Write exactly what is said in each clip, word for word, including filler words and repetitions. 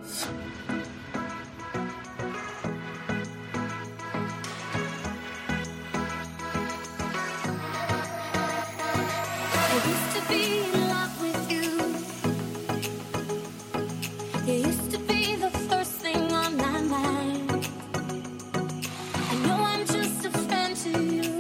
used to be in love with you. You used to be the first thing on my mind. I know I'm just a friend to you,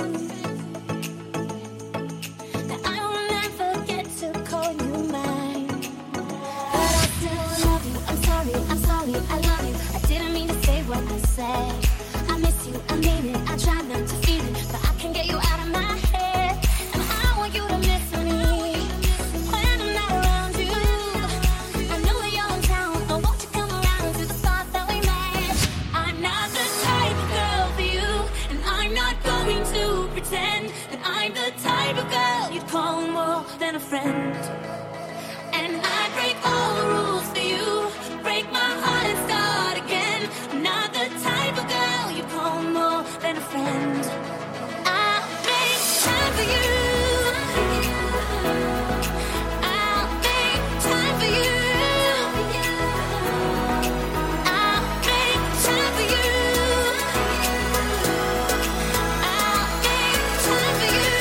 that I will never get to call you mine. But I still love you. I'm sorry, I'm sorry, I love you. I didn't mean to say what I said. I miss you, I mean it. I try not to feel it, but I can't get you out of my head. And I want you to miss me when I'm not around you. I know that you're in town, but won't you come around to the spot that we met? I'm not the type of girl for you, and I'm not going to pretend that I'm the type of girl you'd call more than a friend. And I break all the rules for you, break my heart and start again. I'm not the type of girl you call more than a friend. I'll make time for you. I'll make time for you. I'll make time for you. I'll make time for you.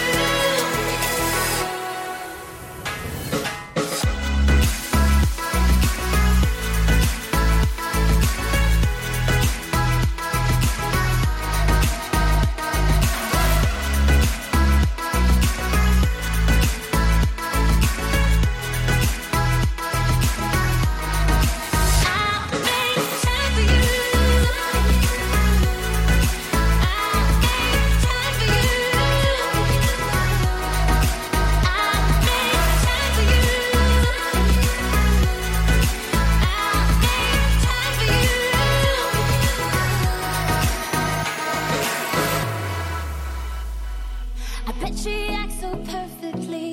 I bet she acts so perfectly.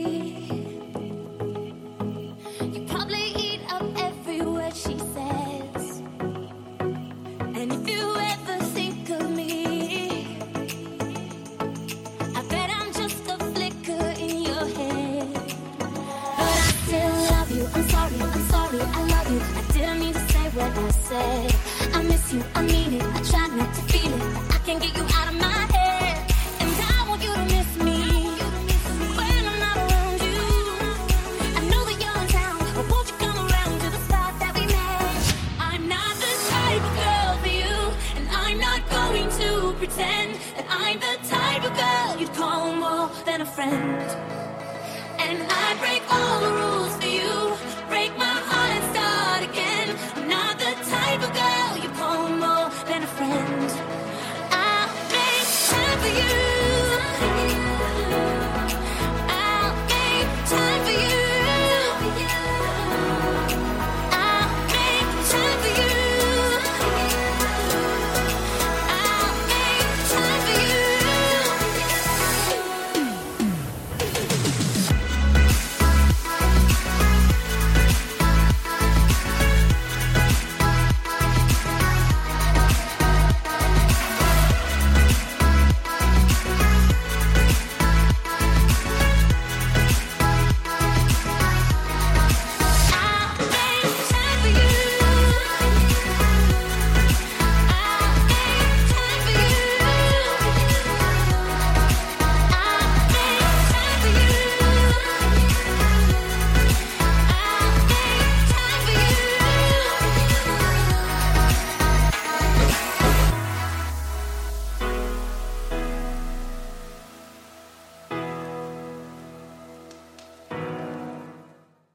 You probably eat up every word she says. And if you ever think of me, I bet I'm just a flicker in your head. But I still love you. I'm sorry, I'm sorry, I love you. I didn't mean to say what I said. I miss you, I mean it. I try not to feel it, but I can't get you out of my head. And I want you to miss me when I'm not around you. I know that you're in town, but won't you come around to the spot that we met? I'm not the type of girl for you, and I'm not going to pretend that I'm the type of girl you'd call more than a friend. And I break all the rules for you,